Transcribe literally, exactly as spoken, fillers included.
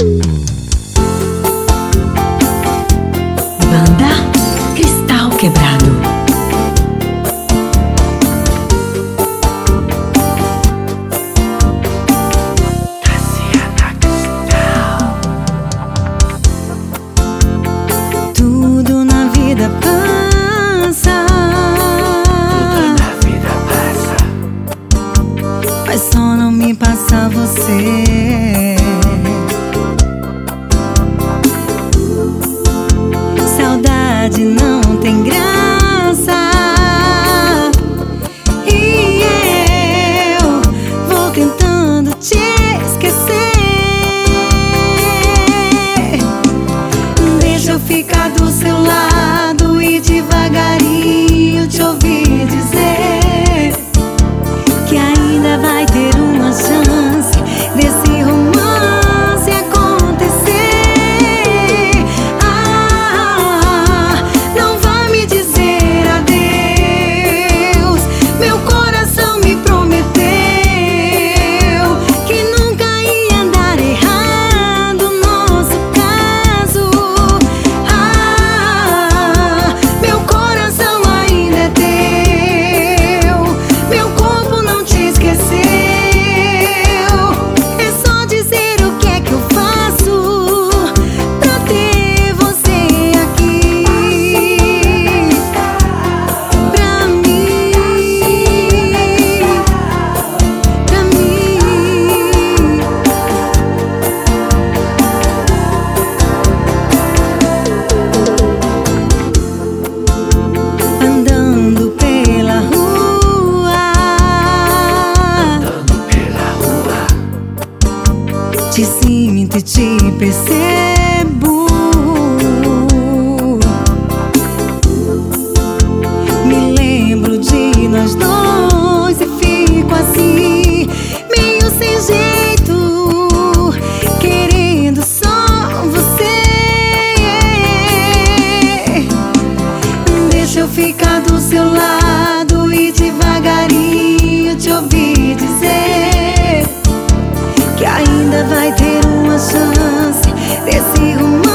Banda Cristal Quebrado. Tudo na vida passa, Tudo na vida passa, mas só não me passa você. Saudade não tem graça, e eu vou tentando te esquecer. Deixa eu ficar do seu lado e devagarinho te ouvir dizer que ainda vai ter uma chance desse romance acontecer. Ah, não vá me dizer adeus. Meu coração me prometeu que nunca ia dar errado o nosso caso. Ah, meu coração ainda é teu, meu corpo não te esqueceu. É só dizer o que é que eu faço pra ter você aqui pra mim, pra mim. Andando pela rua, andando pela rua, te sinto e te percebo. Me lembro de nós dois e fico assim, meio sem jeito, querendo só você. Deixa eu ficar do seu lado e devagarinho te ouvir dizer que ainda vai ter uma chance desse romance